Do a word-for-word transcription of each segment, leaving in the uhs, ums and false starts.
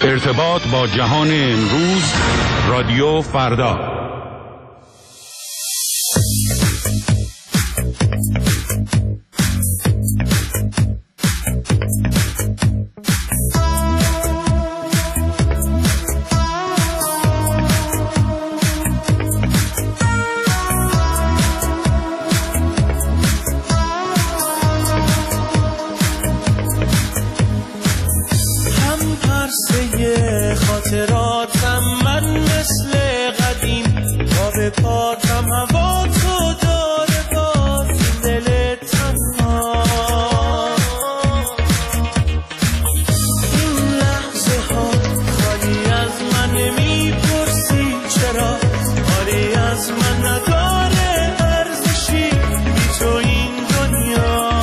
ارتباط با جهان امروز، رادیو فردا. خاطراتم من مثل قدیم با به پاتم هوا تو داره باز این دل تنها. این لحظه ها خالی از من نمیپرسی چرا، خالی از من نداره ارزشی بی تو این دنیا.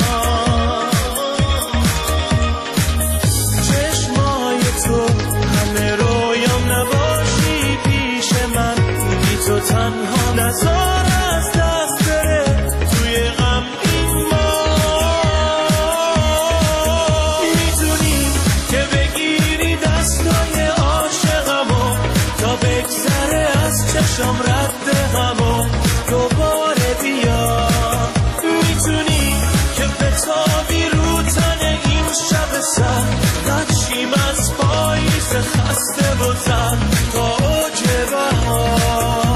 چشمای تو همه رویام نباشی پیش من، بی تو تنها نزار از دست بره توی غم این ما. میتونی که بگیری دستای عاشقمو تا بگذره از چشم رد غمو دوباره بیا. میتونی که بتابی رو تن این شب سر، نچیم از پاییز خسته و زن تا اوج بهار.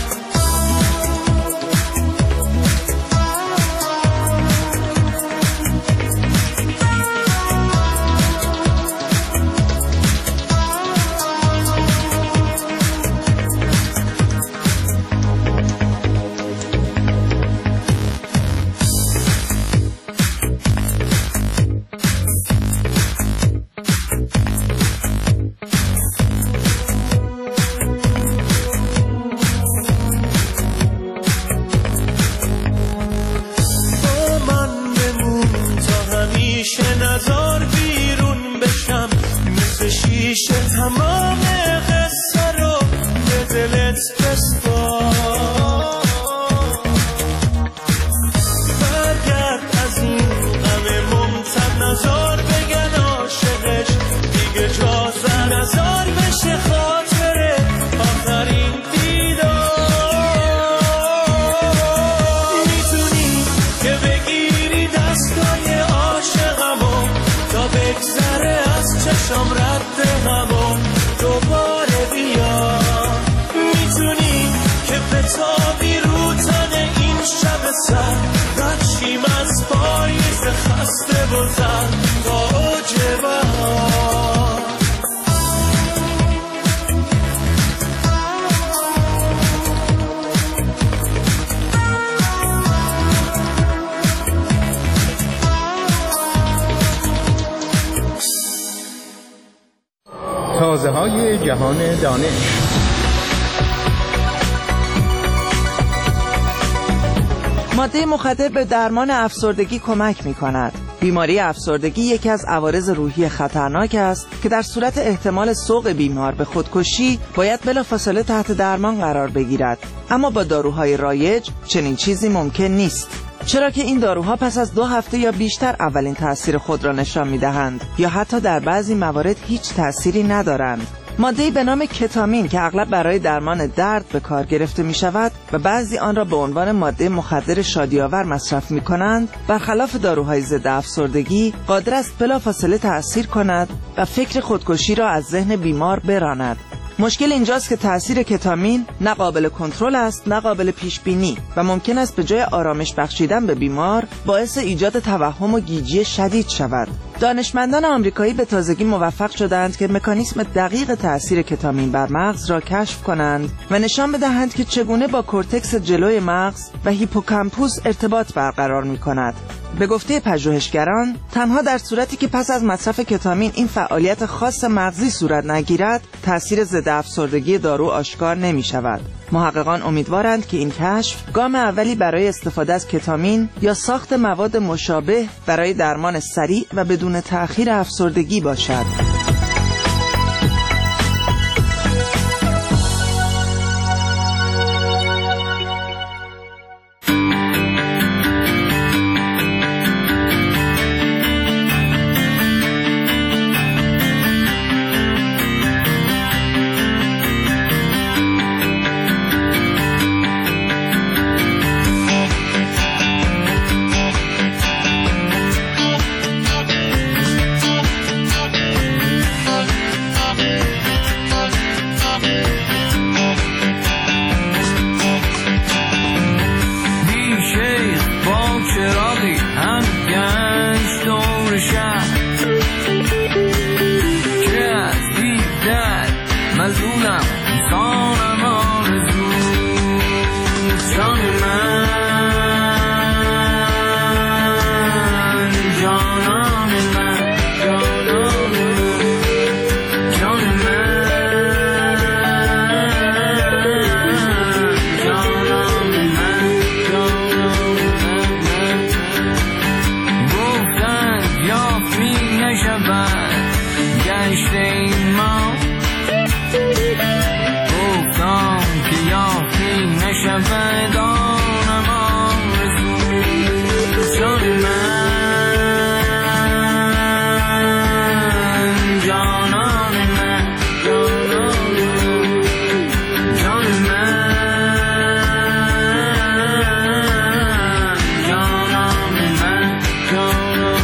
نزار بیرون بشم مثل شیشه تمام قصه رو به دلت بسپار. برگرد از این غم ممتد، نزار بگن عاشقش دیگه جازه، نزار بشه خاطره آخرین دیدار. میتونی که بگیری دستای عاشقمو تا بگذره از چشم رد غمو دوباره بیا. میتونی که بتابی رو تن این شب سر، نچیم از پاییز خسته و زن تا اوج بهار. تازه های جهان دانش. ماده مخدر به درمان افسردگی کمک می کند. بیماری افسردگی یکی از عوارض روحی خطرناک است که در صورت احتمال سوق بیمار به خودکشی باید بلافاصله تحت درمان قرار بگیرد. اما با داروهای رایج چنین چیزی ممکن نیست، چرا که این داروها پس از دو هفته یا بیشتر اولین تأثیر خود را نشان می‌دهند یا حتی در بعضی موارد هیچ تأثیری ندارند. ماده‌ای به نام کتامین که اغلب برای درمان درد به کار گرفته می‌شود و بعضی آن را به عنوان ماده مخدر شادی‌آور مصرف می‌کنند، برخلاف داروهای ضد افسردگی قادر است بلافاصله تأثیر کند و فکر خودکشی را از ذهن بیمار براند. مشکل اینجاست که تأثیر کتامین نه قابل کنترل است نه قابل پیش بینی و ممکن است به جای آرامش بخشیدن به بیمار باعث ایجاد توهم و گیجی شدید شود. دانشمندان آمریکایی به تازگی موفق شدند که مکانیسم دقیق تأثیر کتامین بر مغز را کشف کنند و نشان بدهند که چگونه با کورتکس جلوی مغز و هیپوکامپوس ارتباط برقرار می‌کند. به گفته پژوهشگران تنها در صورتی که پس از مصرف کتامین این فعالیت خاص مغزی صورت نگیرد تأثیر ضد افسردگی دارو آشکار نمی شود. محققان امیدوارند که این کشف گام اولی برای استفاده از کتامین یا ساخت مواد مشابه برای درمان سریع و بدون تأخیر افسردگی باشد. بهشت این ما گفتم که یافتی نشود آنم آرزو جان من جانان من جانان جان من جانان من جانان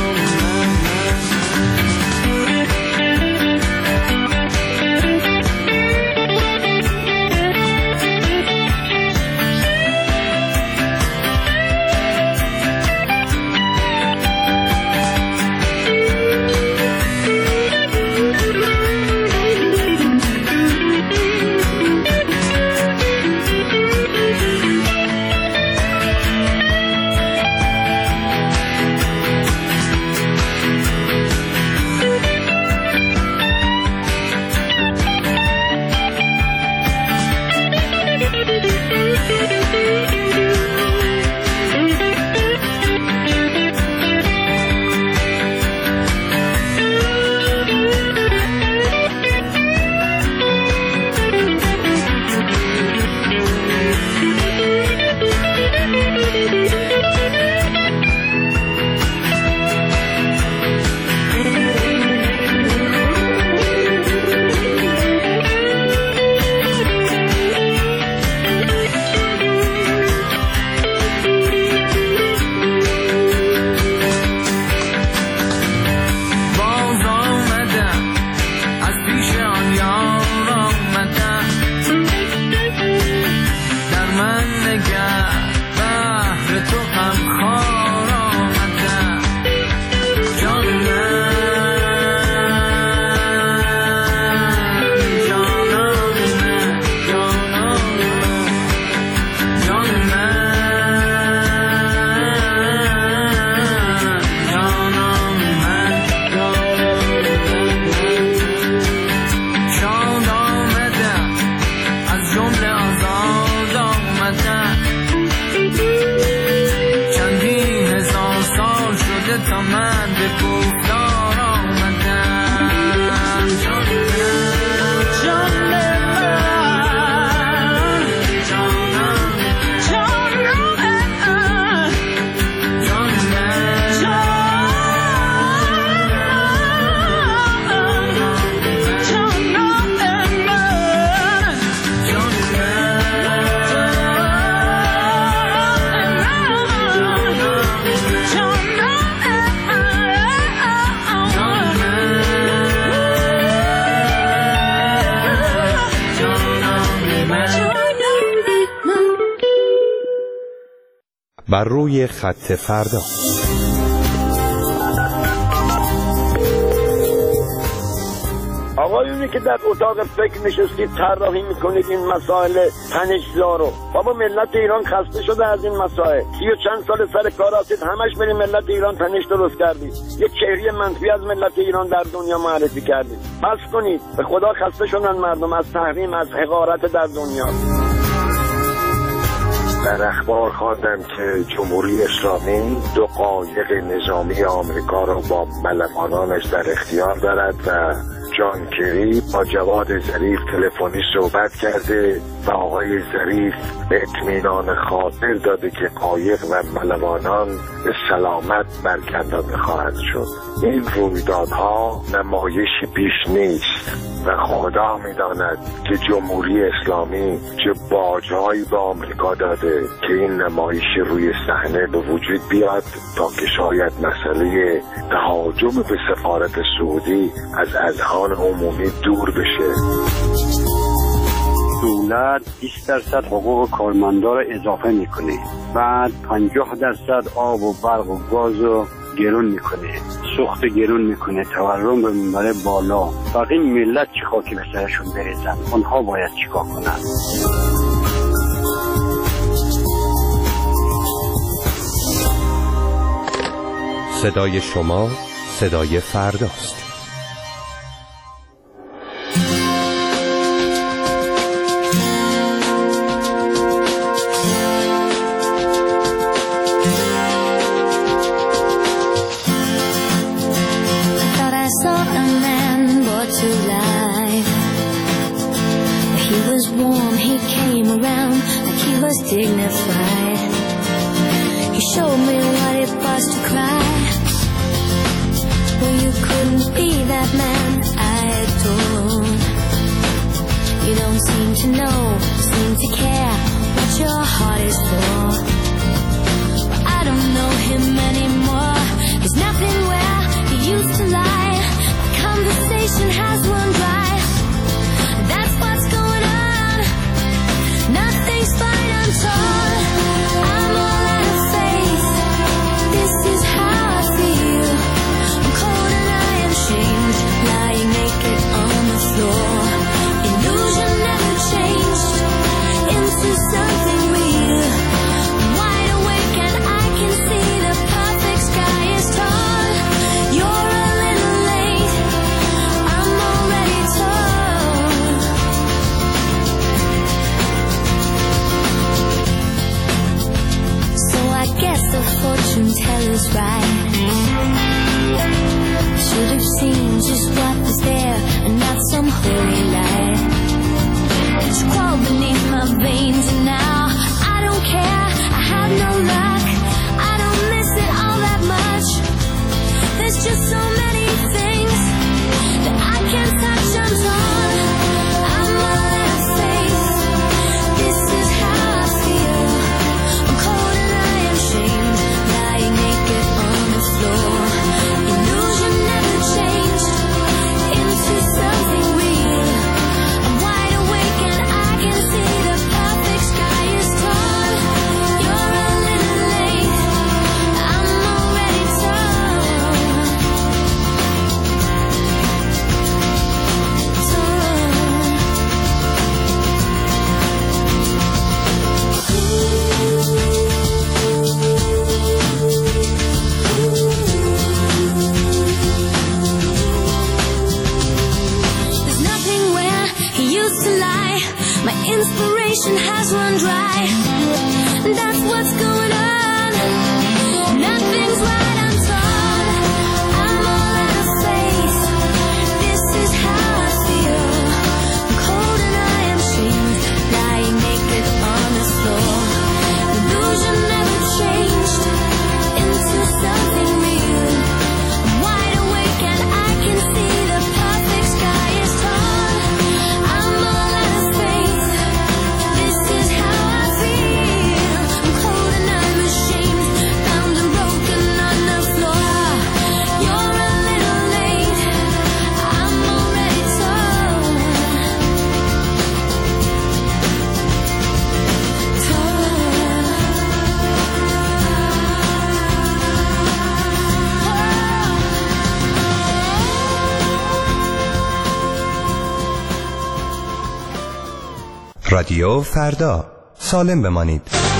بر روی خط فردا. آقایونی که در اتاق فکر نشستید طراحی میکنید این مسائل تنش‌زا رو، بابا ملت ایران خسته شده از این مسائل. سی و چند سال سر کار هستید، همش برید ملت ایران تنش درست کردید، یک چهره منفی از ملت ایران در دنیا معرفی کردید. بس کنید، به خدا خسته شدن مردم از تحریم، از حقارت در دنیا. در اخبار خواندم که جمهوری اسلامی دو قایق نظامی آمریکا را با ملوانانش در اختیار دارد و جان کری با جواد ظریف تلفنی صحبت کرده و آقای ظریف اطمینان خاطر داده که قایق و ملوانان سلامت برگردانده خواهد شد. این رویدادها نمایشی بیش نیست و خدا می‌داند که جمهوری اسلامی چه باج‌هایی به آمریکا داده که این نمایش روی صحنه به وجود بیاد تا که شاید مسئله تهاجم به سفارت سعودی از اذهان عمومی دور بشه. دولت بیست درصد حقوق کارمندا رو اضافه میکنه، بعد پنجاه درصد آب و برق و گاز رو گرون میکنه، سوخت گرون میکنه، تورم رو میبره بالا. باقی ملت چه خاکی به سرشون بریزن؟ اونها باید چیکار کنن؟ صدای شما صدای فرداست. was dignified. He showed me what it was to cry. Well, you couldn't be that man I adored. You don't seem to know, seem to care what your heart is for. But I don't know him anymore. There's nothing where he used to lie. My conversation has run dry. That's what's going on. Nothing's fine, I'm torn. I'm all out of faith. This is how I feel. I'm cold and I am shamed, lying naked on the floor. Illusion never changed into something real. I'm wide awake and I can see the perfect sky is torn. You're a little late, I'm already torn. So I guess the fortune teller's right. Should have seen just what was there and not some holy light. It's crawled beneath my veins and now I don't care. I have no luck. I don't miss it all that much. There's just so many things that I can't touch. I'm torn. I'm all out of faith. This is how I feel. I'm cold and I am shamed, lying naked on the floor. Illusion never changed into something real. I'm wide awake and I can see the perfect sky is torn. You're a little late, I'm already torn. There's nothing where he used to lie. My inspiration has run dry. That's what's going on. Nothing's right, I'm torn. I'm all out of faith. This is how I feel. I'm cold and I am shamed, lying naked on the floor. Illusion never changed into something real. I'm wide awake and I can see the perfect sky is torn. I'm all out of faith. This is how I feel. I'm cold and I'm ashamed, bound and broken on the floor. You're a little late, I'm already torn. رادیو فردا، سالم بمانید.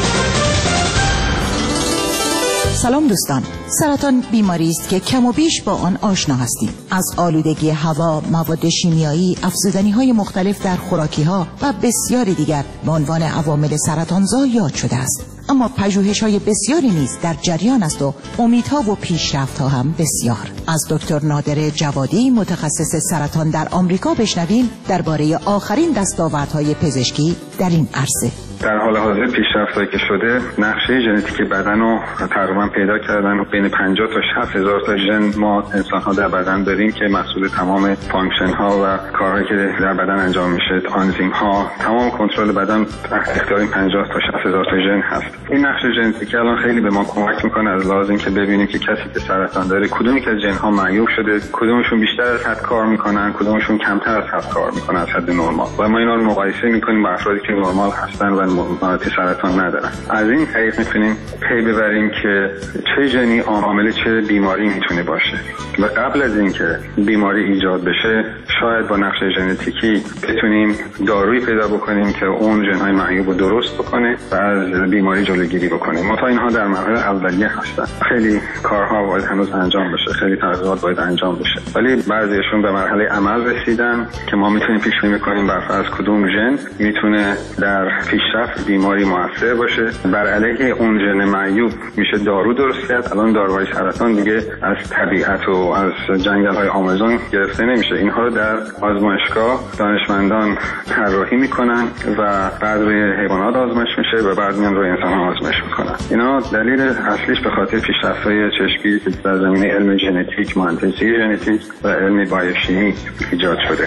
سلام دوستان. سرطان بیماری است که کم و بیش با آن آشنا هستیم. از آلودگی هوا، مواد شیمیایی، افزودنی‌های مختلف در خوراکی‌ها و بسیاری دیگر به عنوان عوامل سرطانزا یاد شده است. اما پژوهش‌های بسیاری نیز در جریان است و امیدها و پیشرفت‌ها هم بسیار. از دکتر نادر جوادی، متخصص سرطان در آمریکا، بشنویم درباره آخرین دستاوردهای پزشکی در این عرصه. در حال حاضر پیشرفت‌هایی که شده، نقشه ژنتیک بدن رو تقریبا پیدا کردن و بین پنجاه تا شصت هزار تا ژن ما انسان‌ها در بدن داریم که مسئول تمام فانکشن‌ها و کارهایی که در بدن انجام میشه، آنزیم‌ها، تمام کنترل بدن تحت اختیار این پنجاه تا شصت هزار تا ژن هست. این نقشه ژنتیکی الان خیلی به ما کمک میکنه از لحاظ اینکه ببینیم که کسی که سرطان داره کدومی که از ژن‌ها معیوب شده، کدومشون بیشتر از حد کار میکنن، کدومشون کمتر از حد کار میکنن از حد نرمال. و ما اینا رو مقایسه میکنیم با افرادی که نرمال هستن و مقاومت سرطان ندارن. از این طریق میتونیم پی ببریم که چه ژنی عامل چه بیماری میتونه باشه و قبل از اینکه بیماری ایجاد بشه شاید با نقشه ژنتیکی بتونیم دارویی پیدا بکنیم که اون ژن‌های معیوب رو درست بکنه و از بیماری جلوگیری بکنه. منتها اینها در مرحله اولیه هستن. خیلی کارها باید هنوز انجام بشه، خیلی تحقیقات باید انجام بشه. ولی بعضیشون به مرحله عمل رسیدن که ما میتونیم پیش بینی کنیم بر فرض کدوم ژن میتونه در پیش پیشرفت بیماری موثر باشه. بر علیه اون ژن معیوب میشه دارو درست کرد. الان داروهای سرطان دیگه از طبیعت و از جنگل‌های آمازون گرفته نمیشه. اینها رو در آزمایشگاه دانشمندان طراحی میکنن و بعد روی حیوانات آزمایش میشه و بعد میان روی انسان‌ها آزمایش میکنن. اینا دلیل اصلیش به خاطر پیشرفت‌های چشمی که در زمینه علم ژنتیک، مهندسی ژنتیک و علم بیوشیمی ایجاد شده.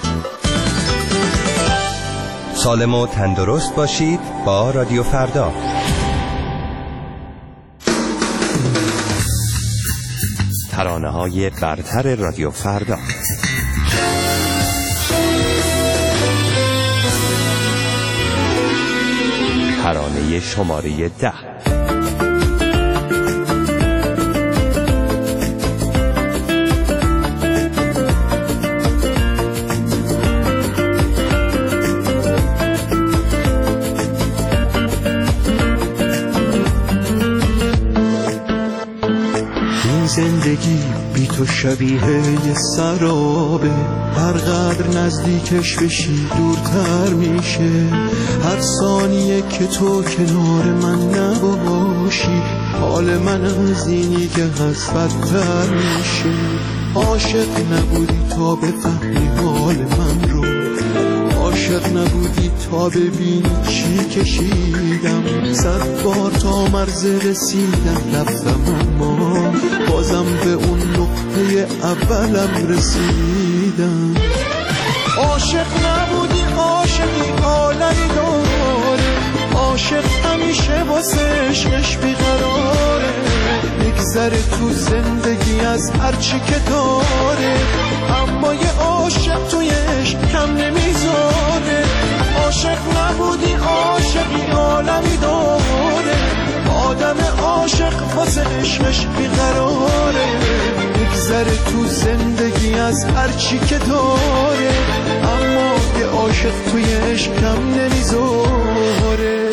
سالم و تندرست باشید با رادیو فردا. ترانه‌های برتر رادیو فردا. ترانه شماره ده. زندگی بی تو شبیه یه سرابه، هر قدر نزدیکش بشی دورتر میشه. هر ثانیه که تو کنار من نباشی حال من از اینی که هست بدتر میشه. عاشق نبودی تا بفهمی حال من رو، عاشق نبودی تا ببینی چی کشیدم. صد بار تا مرز رسیدم رفتم اما بازم به اون نقطه اولم رسیدم. عاشق نبودی عاشقی عالمی داره، عاشق همیشه واسه عشقش بیقراره. میگذره تو زندگی از هرچی که داره، اما یه عاشق توی عشق کم نمیذاره. عاشق نبودی عاشقی عالمی داره، آدم عاشق واسه عشقش بیقراره. میگذره تو زندگی از هرچی که داره، اما یه عاشق توی عشق کم نمیذاره.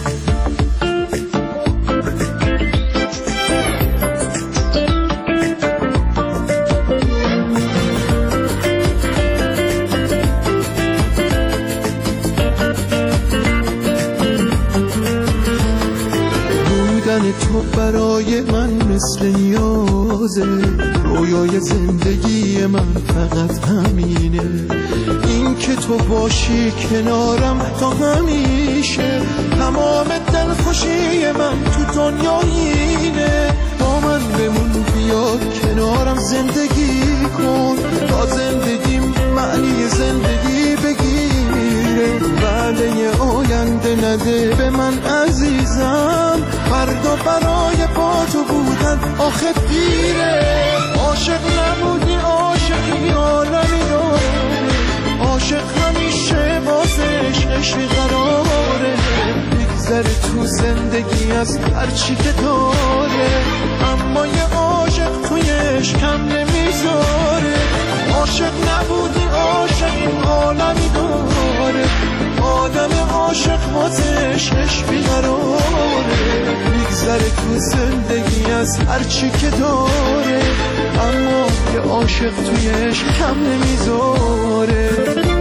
تو برای من مثل نیازه، رویای زندگی من فقط همینه. این که تو باشی کنارم تا همیشه، تمام دلخوشی من تو دنیا اینه. با من بمون بیا کنارم زندگی کن، تا زندگیم معنی زندگی بگیره. وعده آینده نده به من عزیزم، فردا برای با تو بودن آخه دیره. عاشق نبودی عاشقی عالمی داره، عاشق همیشه واسه عشقش بیقراره. میگذره تو زندگی از هرچی که داره، اما یه عاشق توی عشق کم نمیذاره. عاشق نبودی عاشقی عالمی داره، آدم عاشق واسه عشقش بیقراره. میگذره تو زندگی از هرچی که داره، اما یه عاشق توی عشق کم نمیذاره.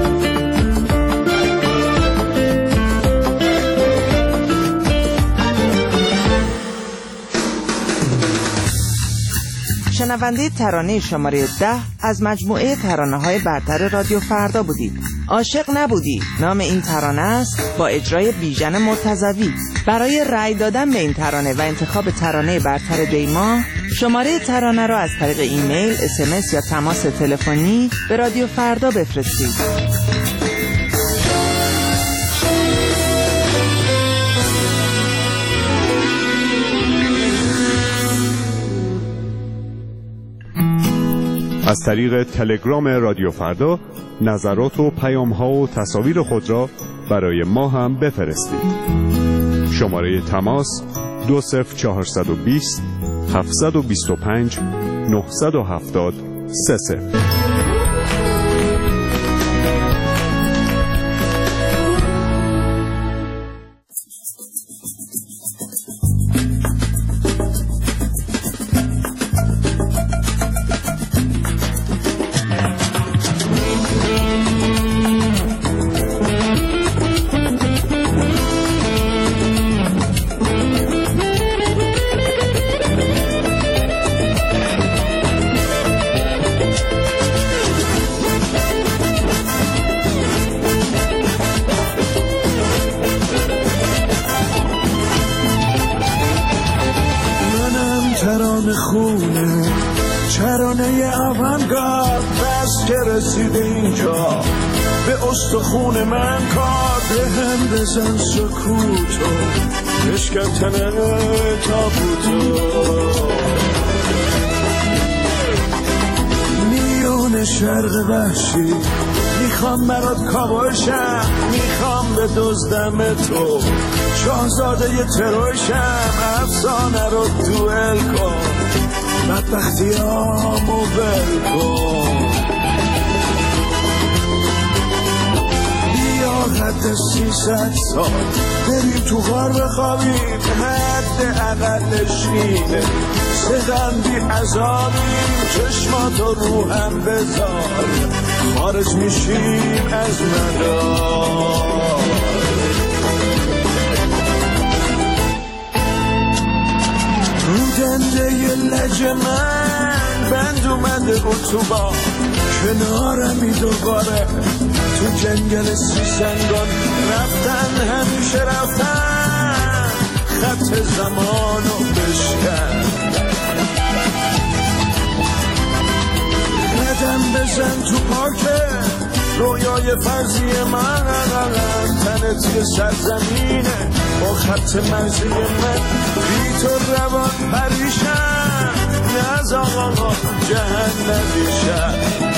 شنونده ترانه شماره ده از مجموعه ترانه‌های برتر رادیو فردا بودید. عاشق نبودی نام این ترانه است، با اجرای بیژن مرتضوی. برای رأی دادن به این ترانه و انتخاب ترانه برتر دیما، شماره ترانه را از طریق ایمیل، اس ام اس یا تماس تلفنی به رادیو فردا بفرستید. از طریق تلگرام رادیو فردا نظرات و پیام‌ها و تصاویر خود را برای ما هم بفرستید. شماره تماس دو صفر چهارصد و بیست هفتصد و بیست و پنج نهصد و هفتاد سه صفر. صحنه اوانگارد بس که رسیده اینجا به استخون من کار بهم بزن سکوتو بشکن تابوتو میون شرق وحشی میخوام برات کابوشم میخوام به دزدم تو شاهزاده ی تروشم افسانه رو دوئل کن بدبختیامو بل کن بیا حد سیصد سال بریم تو غار بخوابیم حد اقلش اینه سدن بی عذابیم چشماتو رو هم بذار خارج میشیم از مدار رو دنده ی لج من بند اومده اتوبان کنارمی دوباره تو جنگل سیسنگان رفتن همیشه رفتن خط زمانو بشکن قدم بزن تو پاکه رویای فرضی من تنت یه سرزمینه با خط مرزی من بی تو روان پریشم نز آقا جهنمی شد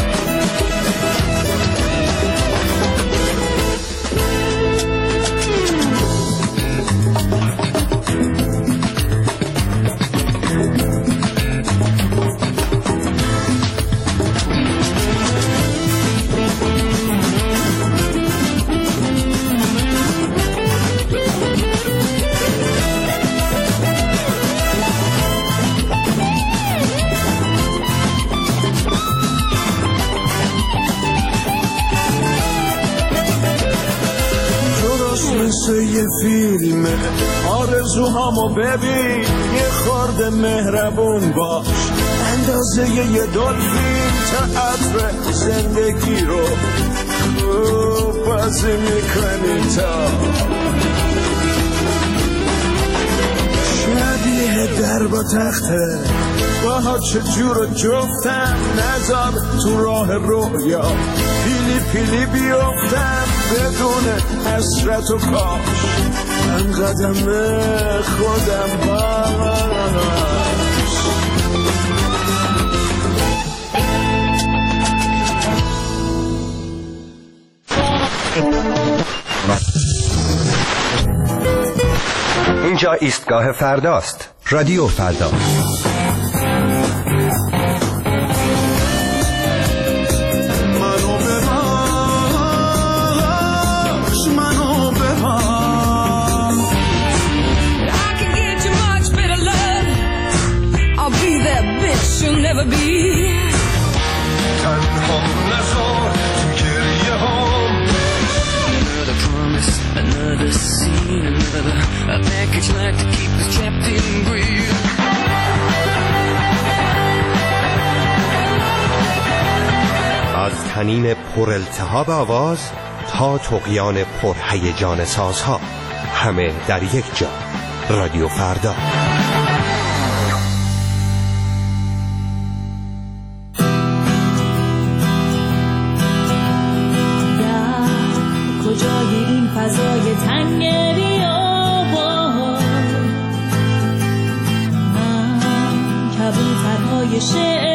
مثل یه فیلمه آرزوهامو ببین یه خورده مهربون باش اندازه یه دلفین تئاتر زندگی رو خوب بازی میکنی تا شبیه در با تخته باها چجور جفتم نذار تو راه رویا پیلی پیلی بیفتم بدون حسرت و کاش من قدم خودم باش اینجا ایستگاه فرداست. رادیو فردا. You'll never be تنها نزار تو گریه هم Another promise, another scene, another a package like to keep us trapped in greed از تنین پر التهاب آواز تا طغیان پر هیجان سازها همه در یک جا. رادیو فردا. کجای این فضای تنگ بیابان من کبوترهای شعر